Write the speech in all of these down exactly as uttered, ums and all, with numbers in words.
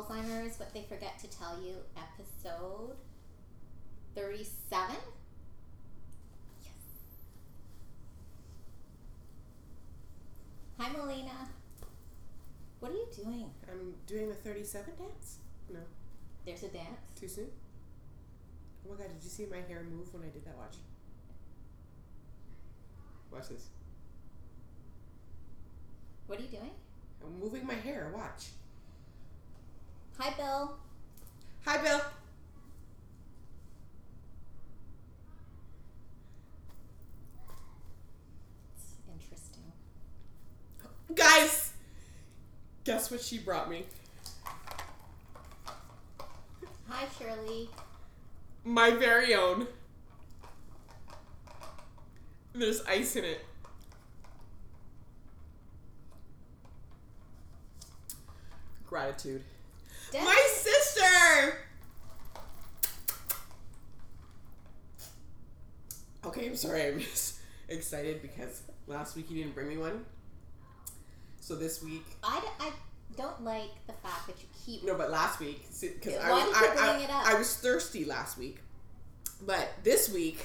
Alzheimer's, What They Forget to Tell You, episode thirty-seven. Yes. Hi, Melina. What are you doing? I'm doing the thirty-seven dance? No. There's a dance? Too soon? Oh my god, did you see my hair move when I did that? Watch. Watch this. What are you doing? I'm moving my hair. Watch. Hi, Bill. Hi, Bill. It's interesting. Guys! Guess what she brought me? Hi, Shirley. My very own. There's ice in it. Gratitude. Dad- My sister! Okay, I'm sorry I'm just excited because last week you didn't bring me one. So this week... I, d- I don't like the fact that you keep... No, but last week... Because I, Why was- did you I, bring I, it up? I was thirsty last week. But this week...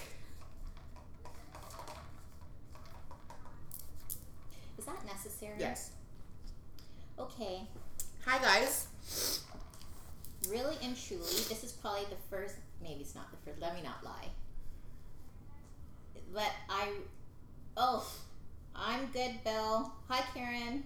Is that necessary? Yes. Okay. Hi, guys. Really and truly, this is probably the first... Maybe it's not the first. Let me not lie. But I... Oh, I'm good, Bill. Hi, Karen.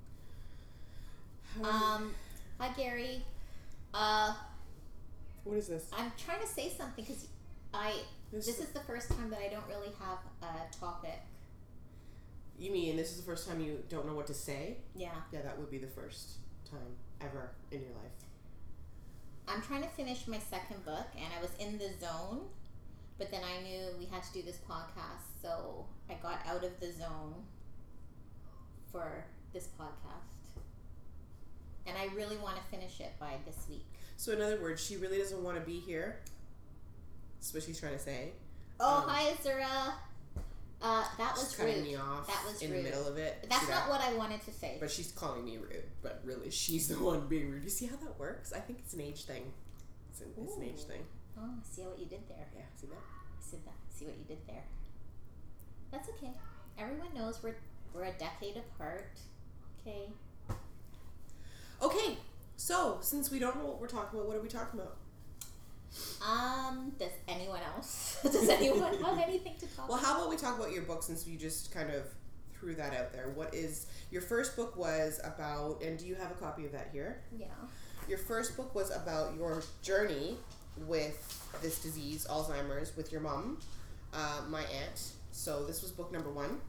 Um, hi, Gary. Uh, What is this? I'm trying to say something because I... This, This is the first time that I don't really have a topic. You mean this is the first time you don't know what to say? Yeah. Yeah, that would be the first time ever in your life. I'm trying to finish my second book, and I was in the zone, but then I knew we had to do this podcast, so I got out of the zone for this podcast. And I really want to finish it by this week. So in other words, she really doesn't want to be here. That's what she's trying to say. Oh, Um, hi, Azura. Uh, that was She's cutting rude. me off That was in rude. the middle of it. That's See not that? what I wanted to say. But she's calling me rude. But really, she's the one being rude. You see how that works? I think it's an age thing. It's an, it's an age Ooh. thing. Oh, I see what you did there. Yeah, see that? I see that. See what you did there. That's okay. Everyone knows we're we're a decade apart. Okay. Okay, so since we don't know what we're talking about, what are we talking about? Um, does anyone else? Does anyone have anything to talk Well, about? how about we talk about your book since you just kind of threw that out there? What is your first book was about, and do you have a copy of that here? Yeah. Your first book was about your journey with this disease, Alzheimer's, with your mom, uh, my aunt. So this was book number one.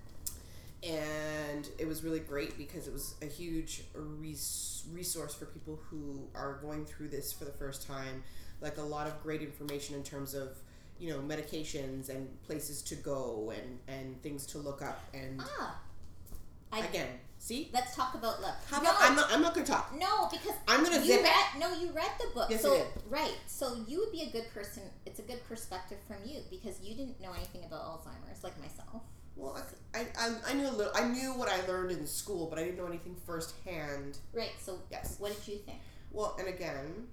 And it was really great because it was a huge res- resource for people who are going through this for the first time. Like a lot of great information in terms of, you know, medications and places to go and, and things to look up. And Ah. I, again, see? Let's talk about look. How no, about, I'm not, I'm not going to talk. no, because I'm going to you zip read. it. No, you read the book. Yes, so I did. right. So you would be a good person. It's a good perspective from you because you didn't know anything about Alzheimer's like myself. Well, I, I, I knew a little. I knew what I learned in school, but I didn't know anything firsthand. Right. So Yes. what did you think? Well, and again,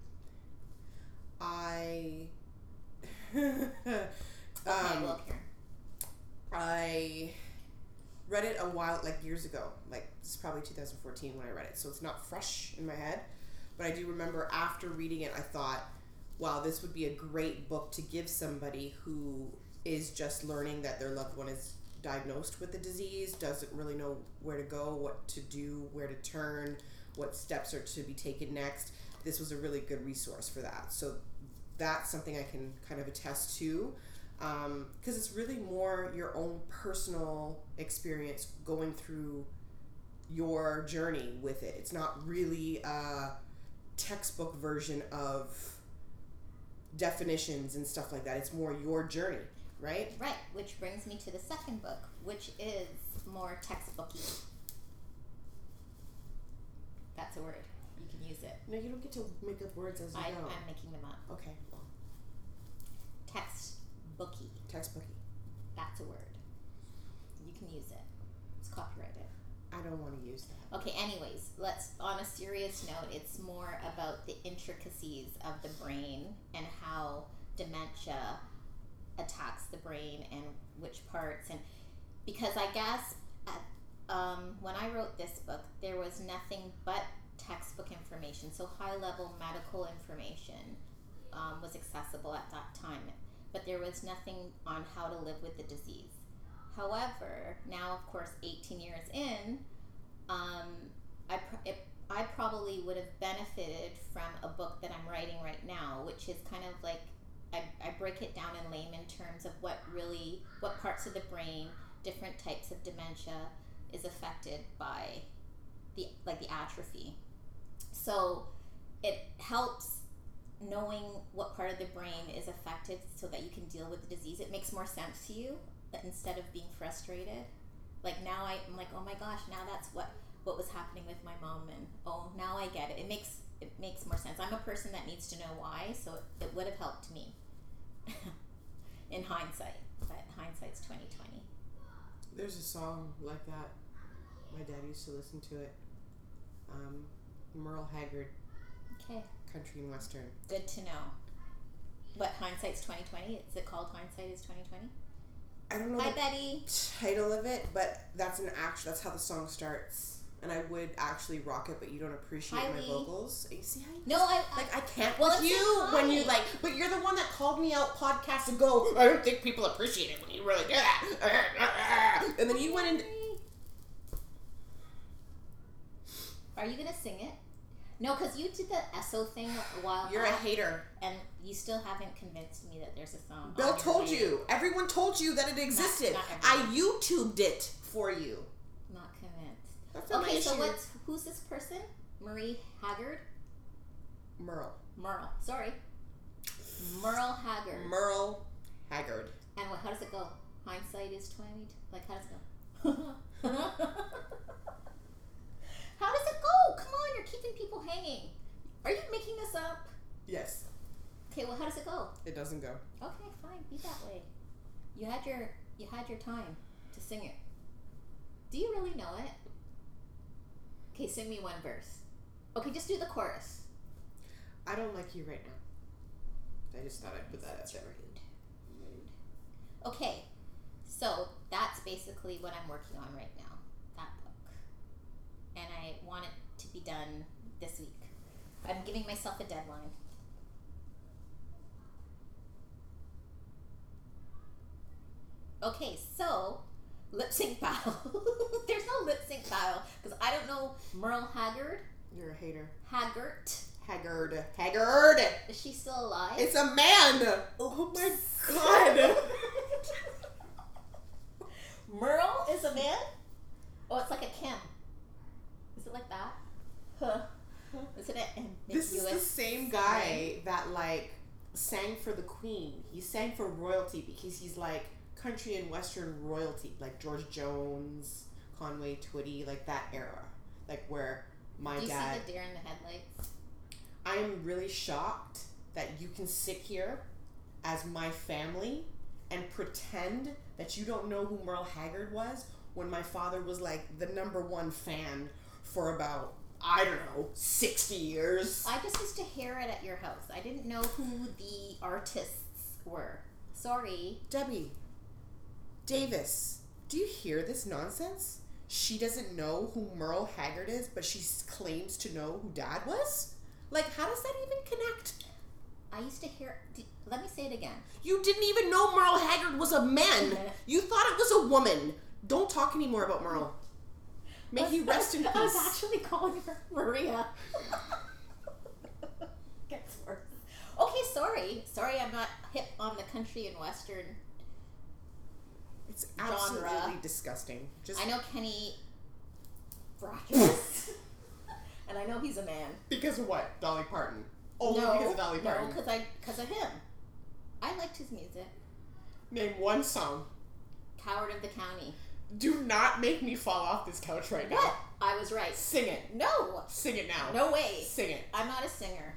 I. Okay. um, well, Karen. I read it a while, like years ago. Like it's probably two thousand fourteen when I read it, so it's not fresh in my head. But I do remember after reading it, I thought, "Wow, this would be a great book to give somebody who is just learning that their loved one is diagnosed with the disease, doesn't really know where to go, what to do, where to turn, what steps are to be taken next." This was a really good resource for that. So that's something I can kind of attest to, because um, it's really more your own personal experience going through your journey with it. It's not really a textbook version of definitions and stuff like that. It's more your journey, right? Right, which brings me to the second book, which is more textbooky. That's a word. You can use it. No, you don't get to make up words as you I, go. I'm making them up. Okay, well, Textbooky. textbooky. That's a word. You can use it. It's copyrighted. I'm don't want to use that. Okay, anyways, let's, on a serious note, it's more about the intricacies of the brain and how dementia attacks the brain and which parts. And because I guess at, um, when I wrote this book, there was nothing but textbook information. So high-level medical information um, was accessible at that time. But there was nothing on how to live with the disease. However, now, of course, eighteen years in, um, I, pr- it, I probably would have benefited from a book that I'm writing right now, which is kind of like, I, I break it down in layman terms of what really, what parts of the brain, different types of dementia is affected by the, like the atrophy. So it helps knowing what part of the brain is affected so that you can deal with the disease. It makes more sense to you that instead of being frustrated. Like now I, I'm like, oh my gosh, now that's what, what was happening with my mom, and oh, now I get it. It makes it makes more sense. I'm a person that needs to know why, so it, it would have helped me in hindsight, but hindsight's twenty twenty. There's a song like that. My dad used to listen to it. Um, Merle Haggard. Okay. Country and Western. Good to know. What, hindsight's twenty twenty? Is it called Hindsight is twenty twenty? I don't know Hi, the Betty. title of it, but that's an act. That's how the song starts. And I would actually rock it, but you don't appreciate Hi, my Lee. vocals. You see how you No, I, I like I can't well, with it's you like, when you hi. like. But you're the one that called me out podcasts ago. I don't think people appreciate it when you really do that. And then you went in. Are you gonna sing it? No, because you did the S O thing a while You're a back, hater. and you still haven't convinced me that there's a song. Bill on your told page. you. Everyone told you that it existed. not I everyone. YouTubed it for you. Not convinced. That's not Okay, my so issue. what's who's this person? Marie Haggard? Merle. Merle. Sorry. Merle Haggard. Merle Haggard. And what? How does it go? Hindsight is twenty. Like how does it go? How does it go? Come on, you're keeping people hanging. Are you making this up? Yes. Okay, well, how does it go? It doesn't go. Okay, fine. Be that way. You had your you had your time to sing it. Do you really know it? Okay, sing me one verse. Okay, just do the chorus. I don't like you right now. I just thought I'd put that out there. Rude. Rude. Okay, so that's basically what I'm working on right now. That book, and I want it to be done this week. I'm giving myself a deadline. Okay, so lip sync battle. There's no lip sync battle because I don't know Merle Haggard. You're a hater. Haggard. Haggard. Haggard! Is she still alive? It's a man! Oh my god! Merle is a man? Oh, it's like a Kim. Is it like that? Huh. Isn't it ambiguous? This is the same guy that, like, sang for the Queen. He sang for royalty because he's, like, country and western royalty. Like, George Jones, Conway Twitty, like, that era. Like, where my Do you dad... see the deer in the headlights? I am really shocked that you can sit here as my family and pretend that you don't know who Merle Haggard was when my father was like the number one fan for about, I don't know, sixty years. I just used to hear it at your house. I didn't know who the artists were. Sorry. Debbie Davis, do you hear this nonsense? She doesn't know who Merle Haggard is, but she claims to know who Dad was? Like, how does that even connect? I used to hear... d- Let me say it again. You didn't even know Merle Haggard was a man. You thought it was a woman. Don't talk anymore about Merle. May he rest in peace. I was actually calling her Maria. Gets worse. Okay, sorry. Sorry I'm not hip on the country and western It's genre. absolutely disgusting. Just I know Kenny Rogers. And I know he's a man. because of what? Dolly Parton. Only no, because of Dolly Parton. No, because I, cause of him. I liked his music. Name one song. Coward of the County. Do not make me fall off this couch right now. What? I was right. Sing it. No. Sing it now. No way. Sing it. I'm not a singer.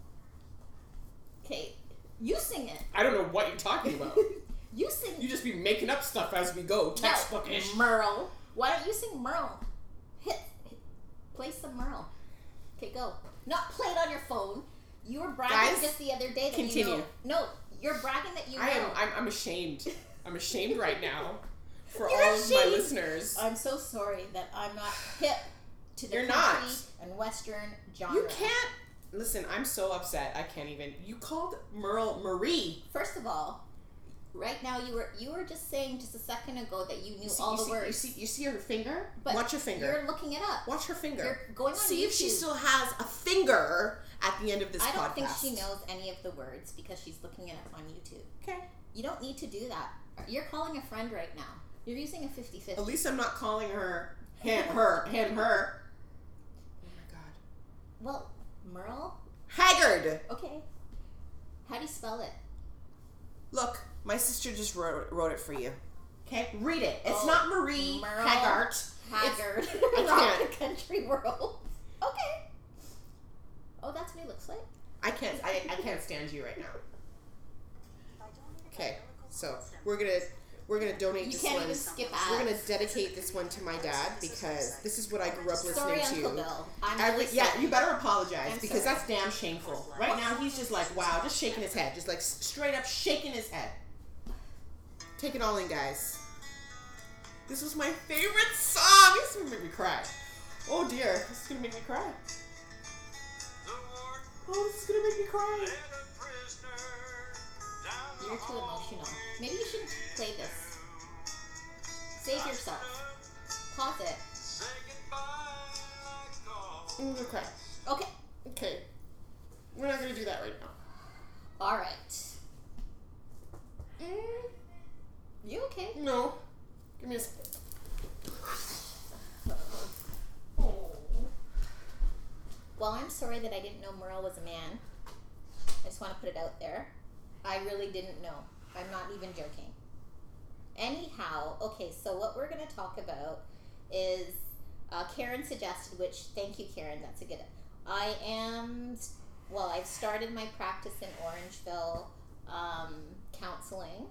Okay, you sing it. I don't know what you're talking about. You sing. You just be making up stuff as we go. Textbookish. No, Merle. Why don't you sing Merle hit, hit play some Merle. Okay, go. Not play it on your phone. You were bragging Guys, just the other day that continue. you know. No, you're bragging that you know. I am. I'm, I'm ashamed. I'm ashamed right now for You're all of my ashamed. listeners. I'm so sorry that I'm not hip to the You're country not. and western genre. You can't. Listen, I'm so upset. I can't even. You called Merle Marie. First of all, right now you were you were just saying just a second ago that you knew You see, all you the see, words. You see, you see her finger? But Watch her finger. You're looking it up. Watch her finger. You're going on See YouTube. if she still has a finger at the end of this I don't podcast. think she knows any of the words because she's looking it up on YouTube. Okay. You don't need to do that. You're calling a friend right now. You're using a fifty-fifty. At least I'm not calling her him, her, him, her. Oh my god. Well, Merle? Haggard! Okay. How do you spell it? Look, my sister just wrote, wrote it for you. Okay? Read it. It's Oh, not Marie Merle Haggard. Haggard. I Rock can't. the country world. Okay. Oh, that's what he looks like? I can't I, I can't stand you right now. Okay, so we're gonna we're gonna donate You this can't one. even skip We're gonna ads. dedicate this one to my dad because this is what I grew up listening Sorry, to. Uncle Bill. I'm Every, really yeah, sorry. you better apologize I'm because sorry. that's damn shameful. Right now, he's just like, wow, just shaking his head, just like s- straight up shaking his head. Take it all in, guys. This was my favorite song. This is gonna make me cry. Oh dear, this is gonna make me cry. Oh, this is gonna make me cry. You're too emotional. Maybe you shouldn't play this. Save yourself. Pause it. I'm gonna cry. Okay. Okay, we're not gonna do that right now. All right. Mm, You okay? no, give me a second. Well, I'm sorry that I didn't know Merle was a man. I just want to put it out there. I really didn't know. I'm not even joking. Anyhow, okay, so what we're going to talk about is uh, Karen suggested, which, thank you, Karen, that's a good. I am, well, I've started my practice in Orangeville um, counseling,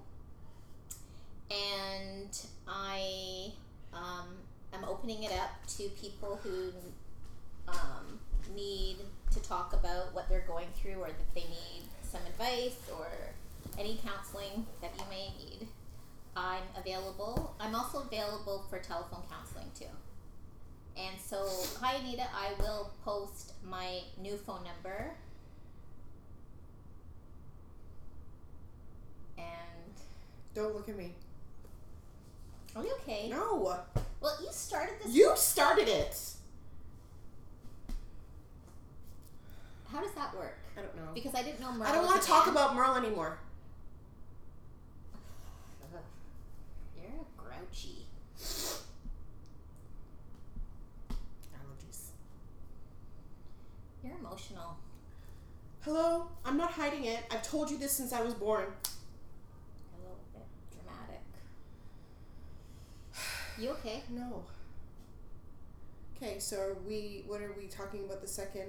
and I um, am opening it up to people who um, need to talk about what they're going through or that they need some advice or any counseling that you may need. I'm available. I'm also available for telephone counseling too. And so, hi Anita, I will post my new phone number. And Don't look at me. are we okay? No, Well, you started this. you started it. How does that work? I don't know. Because I didn't know Merle I don't was want a to talk man. about Merle anymore. You're grouchy. Allergies. You're emotional. Hello? I'm not hiding it. I've told you this since I was born. A little bit dramatic. You okay? No. Okay, so are we, what are we talking about the second?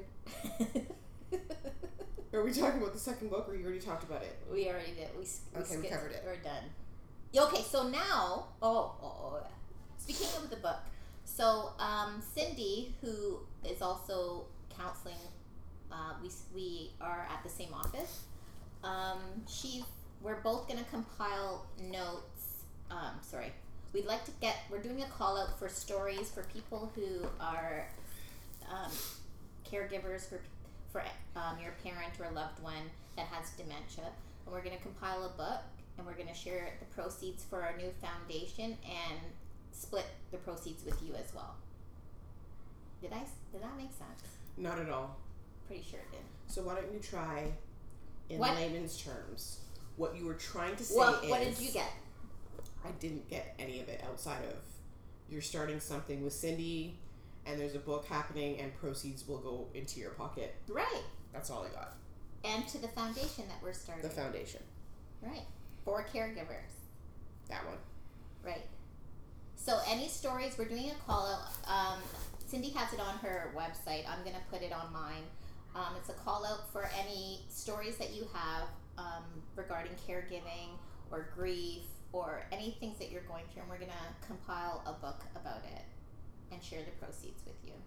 Are we talking about the second book or you already talked about it? We already did. We, s- we Okay, we skipped- covered it. We're done. Yeah, okay, so now, oh, oh, oh, yeah. Speaking of the book, so um, Cindy, who is also counseling, uh, we s- we are at the same office. Um, she's we're both gonna compile notes. Um, sorry, we'd like to get. We're doing a call out for stories for people who are um, caregivers for for um, your parent or loved one that has dementia, and we're gonna compile a book. And we're going to share the proceeds for our new foundation and split the proceeds with you as well. Did I? Did that make sense? Not at all. Pretty sure it did. So why don't you try, in What? layman's terms, what you were trying to say Well, is... what did you get? I didn't get any of it outside of you're starting something with Cindy and there's a book happening and proceeds will go into your pocket. Right. That's all I got. And to the foundation that we're starting. The foundation. Right. For caregivers. That one. Right. So any stories, we're doing a call out. Um, Cindy has it on her website. I'm going to put it on mine. Um, it's a call out for any stories that you have um, regarding caregiving or grief or any things that you're going through. And we're going to compile a book about it. and share the proceeds with you.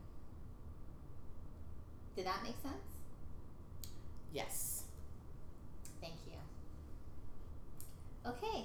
Did that make sense? Yes. Thank you. Okay.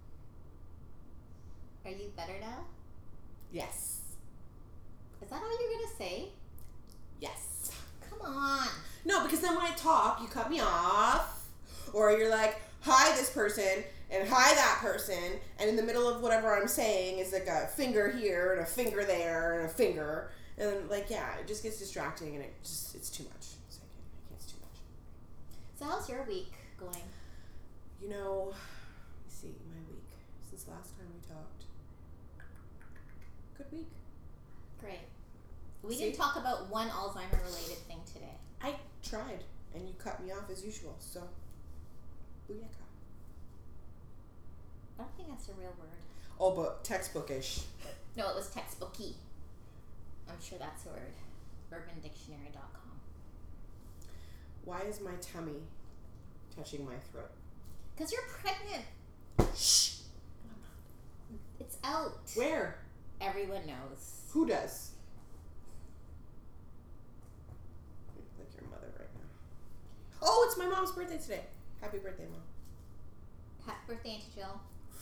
Are you better now? Yes. Is that all you're going to say? Yes. Come on. No, because then when I talk, you cut me off. Or you're like, hi, this person, and hi, that person. And in the middle of whatever I'm saying is like a finger here and a finger there and a finger. And then, like, yeah, it just gets distracting and it just, it's too much. It's, like, it's too much. So how's your week going? You know, let me see, my week. Since last time we talked. Good week. Great. We See? didn't talk about one Alzheimer related thing today. I tried, and you cut me off as usual, so booyaka. I don't think that's a real word. Oh, but textbookish. No, it was textbooky. I'm sure that's a word. urban dictionary dot com. Why is my tummy touching my throat? Because you're pregnant. Shh! It's out. Where? Everyone knows. Who does? Like your mother right now. Oh, it's my mom's birthday today. Happy birthday, Mom. Happy birthday, Auntie Jill.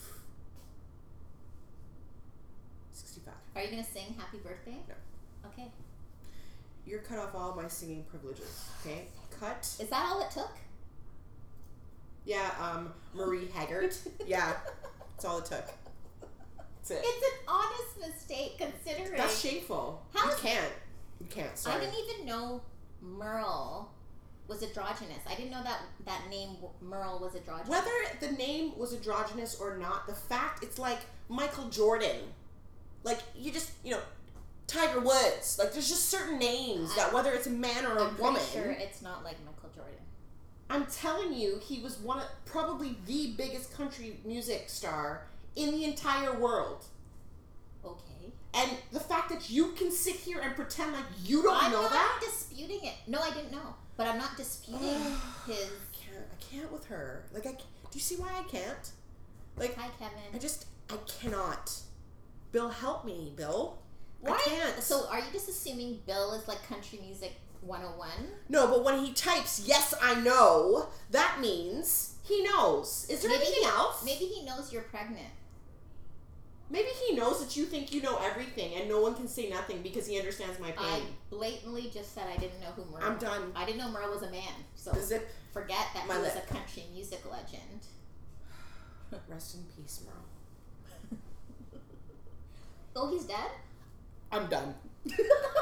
sixty-five. Are you going to sing happy birthday? No. Okay. You're cut off all my singing privileges, okay? Cut. Is that all it took? Yeah, um, Marie Haggart. Yeah, that's all it took. That's it. It's an honest mistake considering. That's shameful. How you is- can't. You can't, sorry. I didn't even know Merle was androgynous. I didn't know that that name Merle was androgynous. Whether the name was androgynous or not, the fact it's like Michael Jordan. Like, you just, you know, Tiger Woods. Like, there's just certain names I, that whether it's a man or a I'm woman. pretty sure it's not like Michael Jordan. I'm telling you, he was one of probably the biggest country music star in the entire world. Okay. And the fact that you can sit here and pretend like you don't I'm know not that. disputing it. No, I didn't know. But I'm not disputing his. I can't. I can't with her. Like, I can't. Do you see why I can't? Like, Hi, Kevin. I just, I cannot. Bill, help me, Bill. Why? I can't. So, are you just assuming Bill is like country music one oh one? No, but when he types, yes, I know, that means he knows. Is there Maybe anything he, else? Maybe he knows you're pregnant. Maybe he knows that you think you know everything and no one can say nothing because he understands my I pain. blatantly just said I didn't know who Merle I'm done. I didn't know Merle was a man. So The zip. forget that My he was lip. a country music legend. Rest in peace, Merle. Oh, he's dead? I'm done. How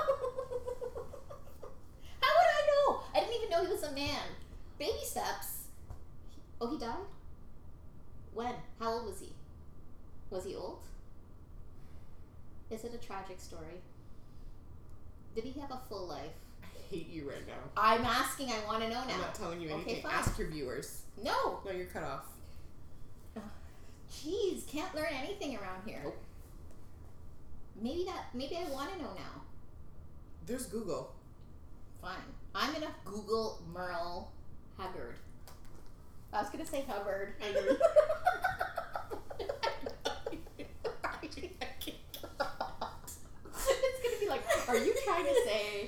would I know? I didn't even know he was a man. Baby steps. Oh, he died? When? How old was he? Was he old? Is it a tragic story? Did he have a full life? I hate you right now. I'm asking. I want to know now. I'm not telling you Okay, anything. fine. Ask your viewers. No. No, you're cut off. Jeez, can't learn anything around here. Nope. Maybe that. Maybe I want to know now. There's Google. Fine. I'm gonna Google Merle Haggard. I was gonna say Hubbard. I know. It's gonna be like, are you trying to say?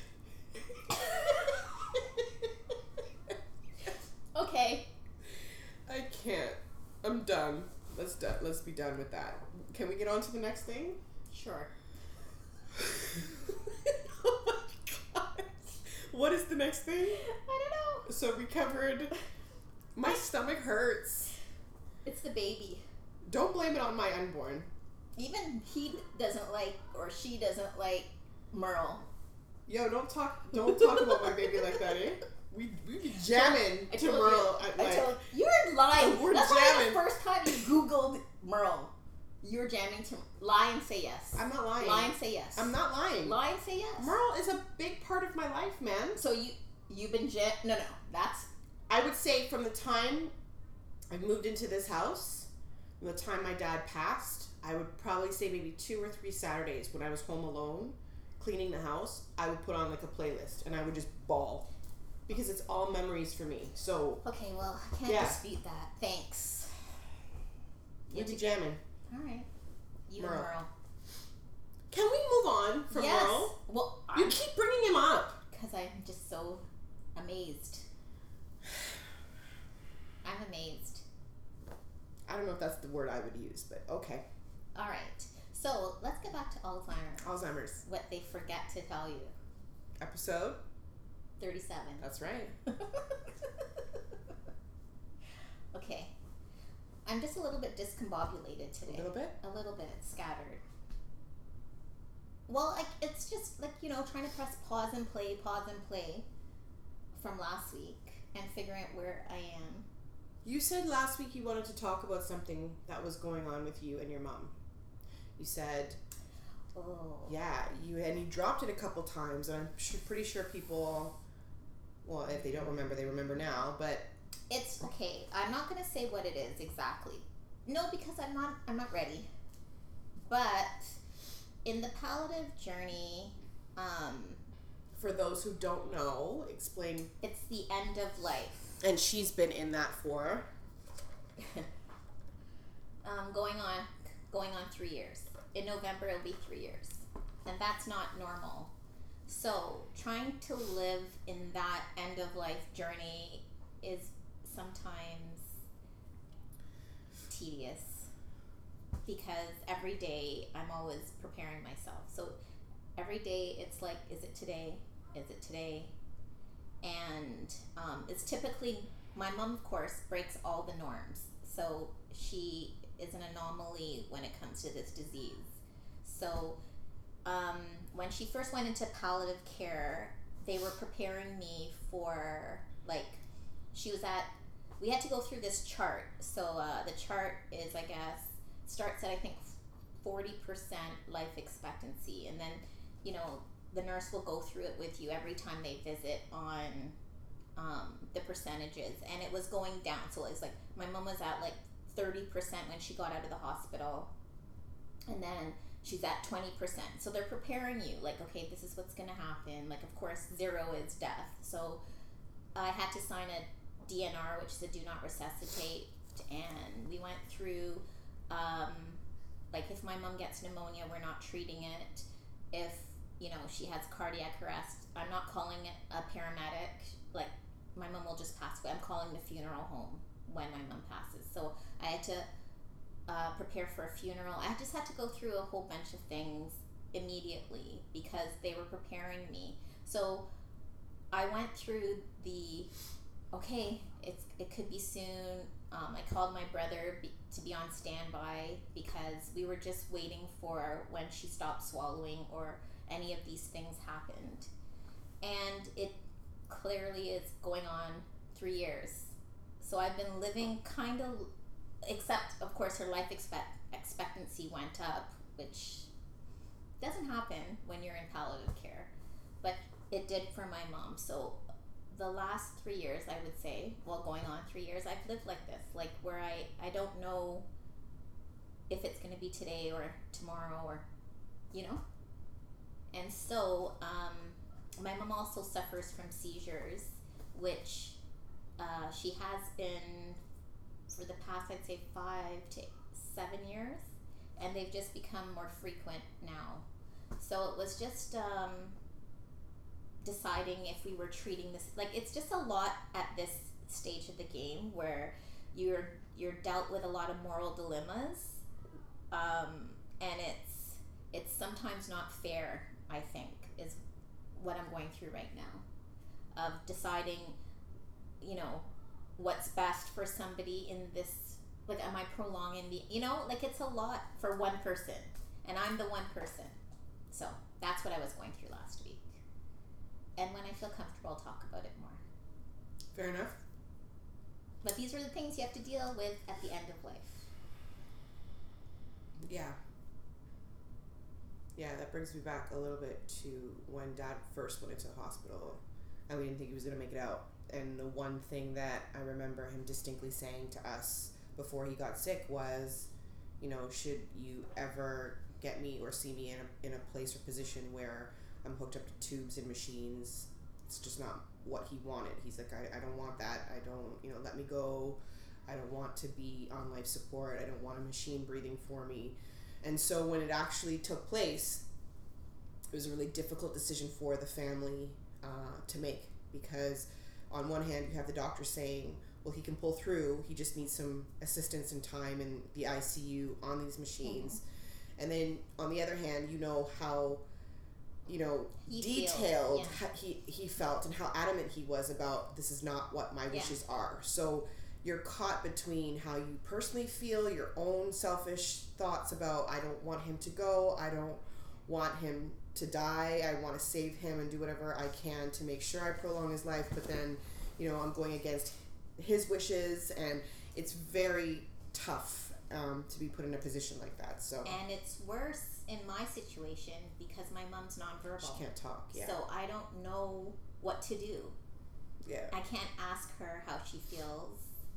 Okay. I can't. I'm done. Let's do- let's be done with that. Can we get on to the next thing? Sure. Oh my god. What is the next thing? I don't know. So we covered my stomach hurts. It's the baby. Don't blame it on my unborn. Even he doesn't like, or she doesn't like Merle. Yo, don't talk don't talk about my baby like that, eh? We we be jamming I to told Merle. you, at, I like, told you're lying. We're That's why jamming. the first time you Googled Merle, you're jamming to lie and say yes. I'm not lying. Lie and say yes. I'm not lying. Lie and say yes. Merle is a big part of my life, man. So you you've been jam- no no that's I would say from the time I moved into this house, from the time my dad passed, I would probably say maybe two or three Saturdays when I was home alone, cleaning the house, I would put on like a playlist and I would just bawl. Because it's all memories for me. So okay. Well, I can't Yeah. dispute that. Thanks. we be jamming. All right. You Merle. and Merle. Can we move on from yes. Merle? Well, you I'm, keep bringing him up. Because I'm just so amazed. I'm amazed. I don't know if that's the word I would use, but okay. All right. So let's get back to Alzheimer's. Alzheimer's. What they forget to tell you. Episode? thirty-seven. That's right. Okay. I'm just a little bit discombobulated today. A little bit? A little bit. Scattered. Well, like, it's just like, you know, trying to press pause and play, pause and play from last week and figuring out where I am. You said last week you wanted to talk about something that was going on with you and your mom. You said, oh, yeah, you and you dropped it a couple times, and I'm sure, pretty sure people, well, if they don't remember, they remember now. But it's okay. I'm not gonna say what it is exactly. No, because I'm not. I'm not ready. But in the palliative journey, um, for those who don't know, explain. It's the end of life. And she's been in that for um, going on going on three years. In November it'll be three years. And that's not normal. So trying to live in that end of life journey is sometimes tedious because every day I'm always preparing myself. So every day it's like, is it today? Is it today? And um, it's typically, my mom, of course, breaks all the norms. So she is an anomaly when it comes to this disease. So um, when she first went into palliative care, they were preparing me for, like, she was at, we had to go through this chart. So uh, the chart is, I guess, starts at, I think, forty percent life expectancy. And then, you know, the nurse will go through it with you every time they visit on um, the percentages. And it was going down. So it's like, my mom was at like thirty percent when she got out of the hospital. And then she's at twenty percent. So they're preparing you, like, okay, this is what's going to happen. Like, of course, zero is death. So I had to sign a D N R, which is a do not resuscitate. And we went through, um, like, if my mom gets pneumonia, we're not treating it. If you know, she has cardiac arrest, I'm not calling it a paramedic. Like, my mom will just pass away. I'm calling the funeral home when my mom passes. So I had to uh, prepare for a funeral. I just had to go through a whole bunch of things immediately because they were preparing me. So I went through the, okay, it's it could be soon. Um, I called my brother be, to be on standby because we were just waiting for when she stopped swallowing or any of these things happened. And it clearly is going on three years. So I've been living kind of, except of course her life expect, expectancy went up, which doesn't happen when you're in palliative care, but it did for my mom. So the last three years, I would say, well, going on three years, I've lived like this, like where I, I don't know if it's going to be today or tomorrow or, you know? And so, um, my mom also suffers from seizures, which uh, she has been for the past, I'd say, five to seven years, and they've just become more frequent now. So it was just um, deciding if we were treating this, like, it's just a lot at this stage of the game where you're you're dealt with a lot of moral dilemmas, um, and it's it's sometimes not fair, I think, is what I'm going through right now, of deciding, you know, what's best for somebody in this, like, am I prolonging the, you know, like, it's a lot for one person, and I'm the one person. So that's what I was going through last week. And when I feel comfortable, I'll talk about it more. Fair enough. But these are the things you have to deal with at the end of life. Yeah. Yeah, that brings me back a little bit to when Dad first went into the hospital and we didn't think he was going to make it out. And the one thing that I remember him distinctly saying to us before he got sick was, you know, should you ever get me or see me in a, in a place or position where I'm hooked up to tubes and machines, it's just not what he wanted. He's like, I, I don't want that. I don't, you know, let me go. I don't want to be on life support. I don't want a machine breathing for me. And so when it actually took place, it was a really difficult decision for the family uh, to make, because on one hand you have the doctor saying, well, he can pull through, he just needs some assistance and time in the I C U on these machines. Mm-hmm. And then on the other hand, you know how, you know, he detailed feels, yeah. he, he felt and how adamant he was about, this is not what my wishes yeah. are. So you're caught between how you personally feel, your own selfish thoughts about, I don't want him to go, I don't want him to die, I want to save him and do whatever I can to make sure I prolong his life, but then, you know, I'm going against his wishes, and it's very tough um, to be put in a position like that. So and it's worse in my situation because my mom's nonverbal. She can't talk. Yeah. So I don't know what to do. Yeah. I can't ask her how she feels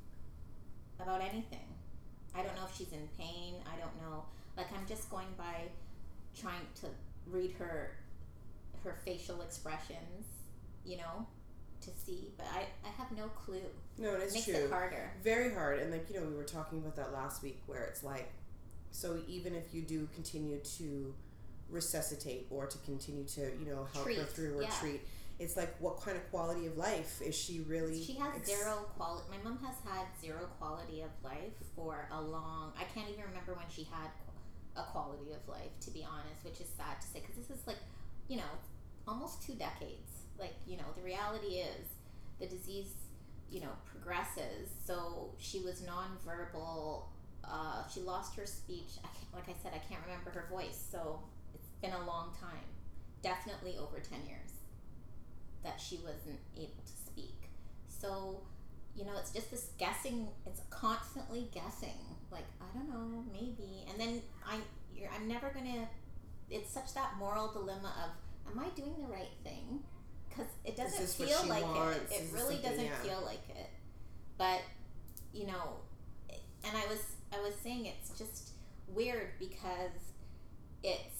about anything. I don't know if she's in pain. I don't know. Like, I'm just going by trying to read her her facial expressions, you know, to see, but I, I have no clue. No, it is Makes true. Makes it harder. Very hard. And like, you know, we were talking about that last week where it's like, so even if you do continue to resuscitate or to continue to, you know, help treat. her through or yeah. treat, it's like, what kind of quality of life is she really? She has ex- zero quality. My mom has had zero quality of life for a long, I can't even remember when she had a quality of life, to be honest, which is sad to say, because this is like, you know, almost two decades. Like, you know, the reality is the disease, you know, progresses. So she was nonverbal. Uh, she lost her speech. I can't, like I said, I can't remember her voice. So it's been a long time, definitely over ten years, that she wasn't able to speak. So, you know, it's just this guessing. It's constantly guessing. Like, I don't know, maybe. And then I, you're, I'm never gonna. It's such that moral dilemma of, am I doing the right thing? Because it doesn't feel like wants? it. It really doesn't yeah. feel like it. But, you know, and I was I was saying it's just weird because it's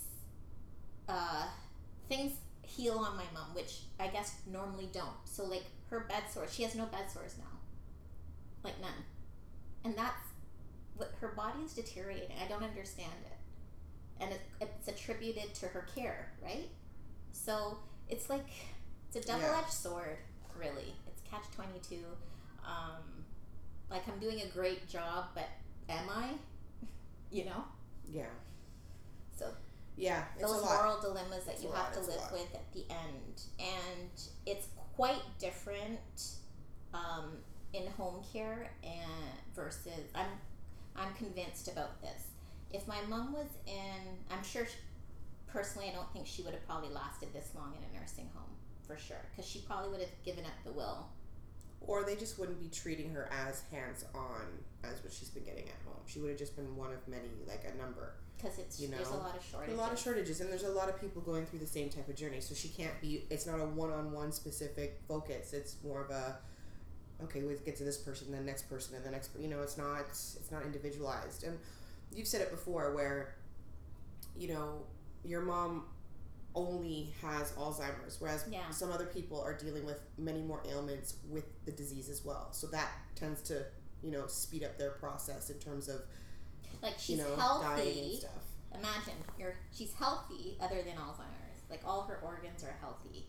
uh, things heal on my mom, which I guess normally don't. So like her bed sores, she has no bed sores now, like none, and that's what her body is deteriorating. I don't understand it, and it, it's attributed to her care, right? So it's like. It's a double-edged yeah. sword, really. It's catch twenty-two. Um, like, I'm doing a great job, but am I? You know? Yeah. So, yeah, it's those a lot. moral dilemmas that it's you have to live with at the end. And it's quite different um, in home care and versus, I'm, I'm convinced about this. If my mom was in, I'm sure, she, personally, I don't think she would have probably lasted this long in a nursing home. For sure, because she probably would have given up the will. Or they just wouldn't be treating her as hands-on as what she's been getting at home. She would have just been one of many, like a number. Because it's you know? there's a lot of shortages. A lot of shortages, and there's a lot of people going through the same type of journey. So she can't be. It's not a one-on-one specific focus. It's more of a, okay, we get to this person, then next person, and the next. You know, it's not. It's not individualized. And you've said it before, where, you know, your mom only has Alzheimer's, whereas yeah. some other people are dealing with many more ailments with the disease as well. So that tends to, you know, speed up their process in terms of, like, she's you know, healthy. dying and stuff. Imagine you're she's healthy other than Alzheimer's. Like, all her organs are healthy.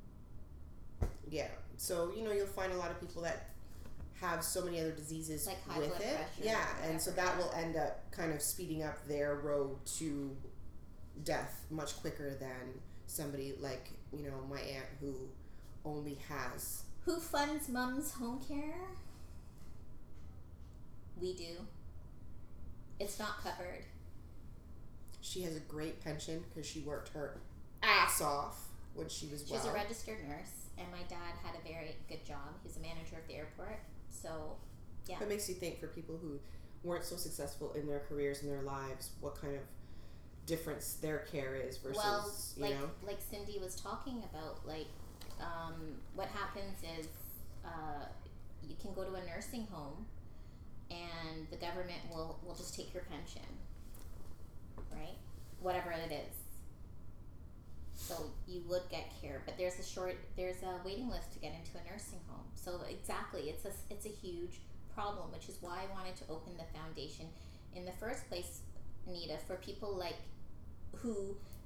Yeah. So, you know, you'll find a lot of people that have so many other diseases like high with blood it. Pressure, yeah, and so that will end up kind of speeding up their road to death much quicker than somebody like, you know, my aunt who only has. Who funds mom's home care? We do. It's not covered. She has a great pension because she worked her ass off when she was well. She's a registered nurse, and my dad had a very good job. He's a manager of the airport, so yeah. That makes you think, for people who weren't so successful in their careers and their lives, what kind of difference their care is versus, well, like, you know? like Cindy was talking about, like, um, what happens is uh, you can go to a nursing home and the government will, will just take your pension, right? Whatever it is. So you would get care, but there's a short, there's a waiting list to get into a nursing home. So exactly, it's a, it's a huge problem, which is why I wanted to open the foundation in the first place, Anita, for people like who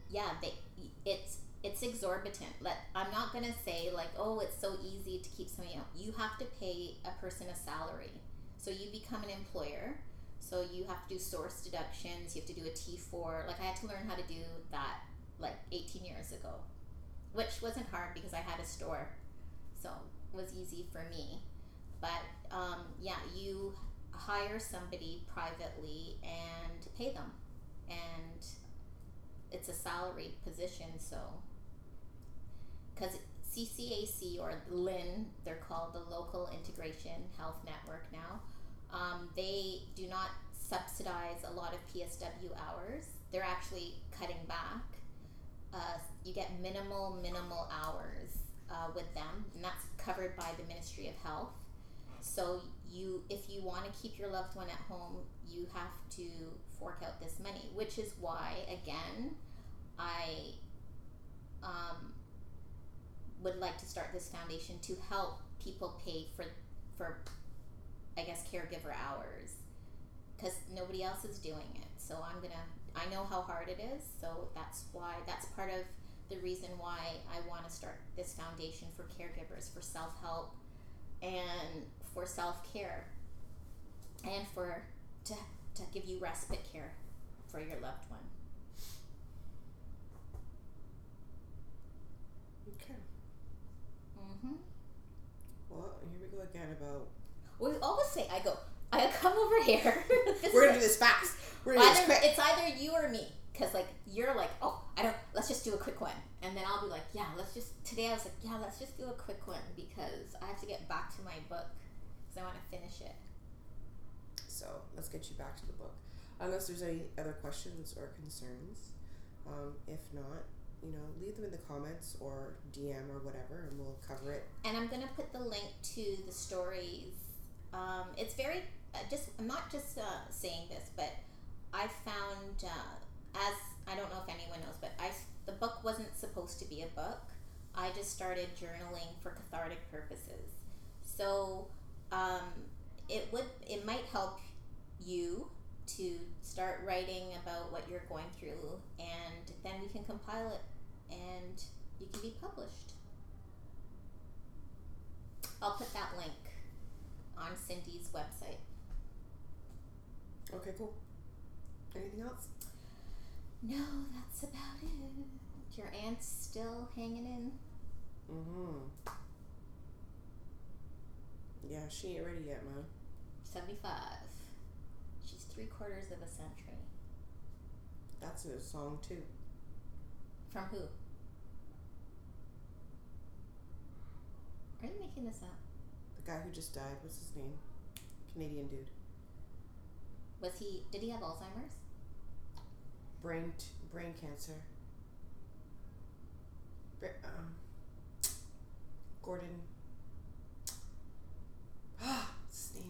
yeah, they it's it's exorbitant. Let I'm not gonna say like, oh, it's so easy to keep somebody out. You have to pay a person a salary, so you become an employer. So you have to do source deductions. You have to do a T four. Like I had to learn how to do that like eighteen years ago, which wasn't hard because I had a store, so it was easy for me. But um, yeah, you hire somebody privately and pay them, and it's a salaried position. So because C C A C or L I N, they're called the Local Integration Health Network now. Um, they do not subsidize a lot of P S W hours. They're actually cutting back. Uh, you get minimal, minimal hours uh, with them, and that's covered by the Ministry of Health. So you, if you want to keep your loved one at home, you have to fork out this money, which is why, again, I um, would like to start this foundation to help people pay for for I guess caregiver hours, because nobody else is doing it. So I'm gonna I know how hard it is, so that's why that's part of the reason why I want to start this foundation for caregivers, for self-help and for self-care, and for to to give you respite care for your loved one. Okay. Mm-hmm. Well, here we go again about. We always say, I go, I come over here. We're gonna do this fast. We're gonna either, do this quick. It's either you or me, because like you're like, oh, I don't. Let's just do a quick one, and then I'll be like, yeah, let's just. Today I was like, yeah, let's just do a quick one because I have to get back to my book because I want to finish it. So let's get you back to the book, unless there's any other questions or concerns. Um, if not, you know, leave them in the comments or D M or whatever, and we'll cover it. And I'm gonna put the link to the stories. Um, it's very uh, just. I'm not just uh, saying this, but I found uh, as I don't know if anyone knows, but I the book wasn't supposed to be a book. I just started journaling for cathartic purposes. So um, it would it might help you to start writing about what you're going through, and then we can compile it and you can be published. I'll put that link on Cindy's website. Okay, cool. Anything else? No, that's about it. Your aunt's still hanging in? Mm-hmm. Yeah, she ain't ready yet, man. seventy-five. She's three quarters of a century. That's a song, too. From who? Are you making this up? The guy who just died, what's his name? Canadian dude. Was he, did he have Alzheimer's? Brain, t- brain cancer. Bra- um, Gordon. Ah, what's his name?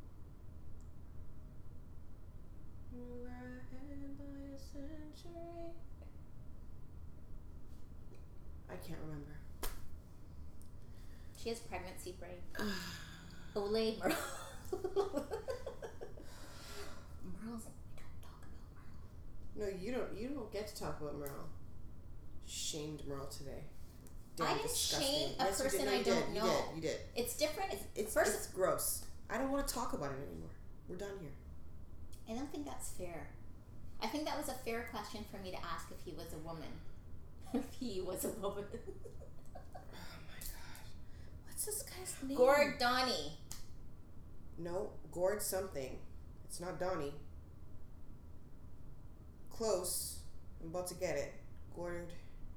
You were ahead by a century. I can't remember. She has pregnancy brain. Ole Merle. Merle's like, we don't talk about Merle. No, you don't. You don't get to talk about Merle. Shamed Merle today. Damn, I didn't disgusting. shame a Yes, you person did. No, I you don't did. know. You did. You did. It's different. It's, It's first. it's gross. I don't want to talk about it anymore. We're done here. I don't think that's fair. I think that was a fair question for me to ask if he was a woman. If he was a woman. Oh my god. What's this guy's name? Gord Donnie. No, Gord something. It's not Donnie. Close. I'm about to get it. Gord.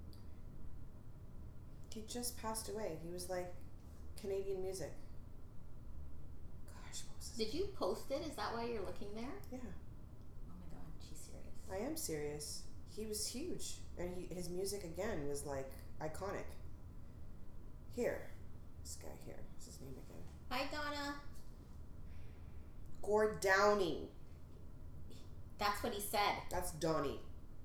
He just passed away. He was like Canadian music. Gosh, what was his Did you post it? Is that why you're looking there? Yeah. Oh my god, she's serious. I am serious. He was huge. And he, his music, again, was, like, iconic. Here. This guy here. What's his name again? Hi, Donna. Gord Downie. That's what he said. That's Donnie.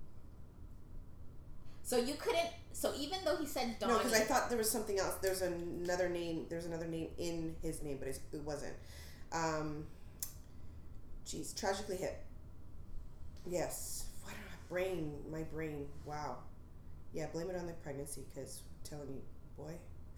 So you couldn't. So even though he said Donnie. No, because I thought there was something else. There's another name. There's another name in his name, but it's, it wasn't. Um, geez, Tragically Hip. Yes. Why don't I brain, my brain, wow. Yeah, blame it on the pregnancy, because I'm telling you, boy.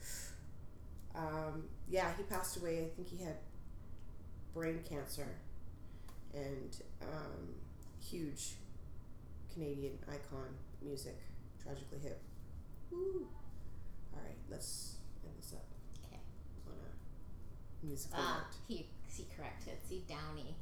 Um, yeah, he passed away. I think he had brain cancer. And um, huge Canadian icon, music, tragically hip. Woo. All right, let's end this up. Okay. On a musical Ah, note. he, he corrected. See, Downey.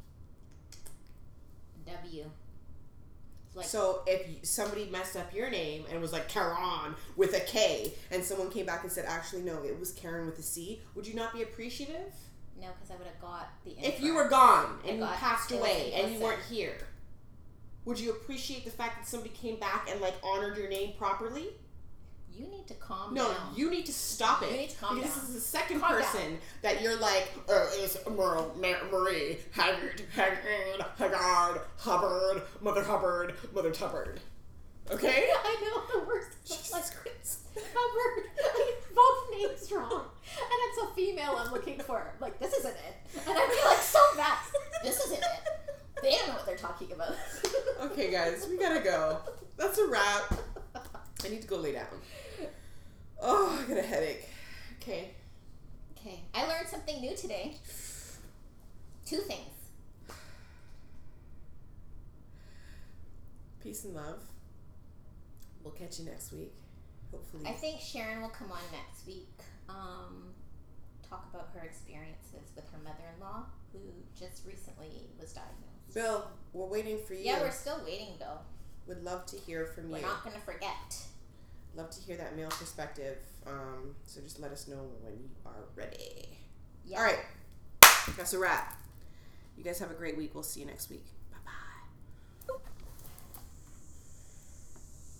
W. Like, so if you, somebody messed up your name and was like Karen with a K, and someone came back and said, actually, no, it was Karen with a C, would you not be appreciative? no, because I would have got the info. If you were gone and you got- passed it was away and you implicit. weren't here, would you appreciate the fact that somebody came back and like honored your name properly? You need to calm No, down. you need to stop it. You need to calm because down. this is the second Calm person that you're like, oh, it's Merle, Ma- Marie, Haggard, Haggard, Haggard, Hubbard, Mother Hubbard, Mother Tubbard. Okay? I know the worst. Jesus Like, Christ. Hubbard. I get both names wrong. And it's a female I'm looking for. Like, this isn't it. And I feel like so bad. This isn't it. They don't know what they're talking about. Okay, guys, we gotta go. That's a wrap. I need to go lay down. Oh, I got a headache. Okay. Okay. I learned something new today. Two things. Peace and love. We'll catch you next week. Hopefully. I think Sharon will come on next week. Um, talk about her experiences with her mother-in-law, who just recently was diagnosed. Bill, we're waiting for you. Yeah, we're still waiting, Bill. Would love to hear from We're you. not going to forget. Love to hear that male perspective. Um, so just let us know when you are ready. Yeah. All right. That's a wrap. You guys have a great week. We'll see you next week.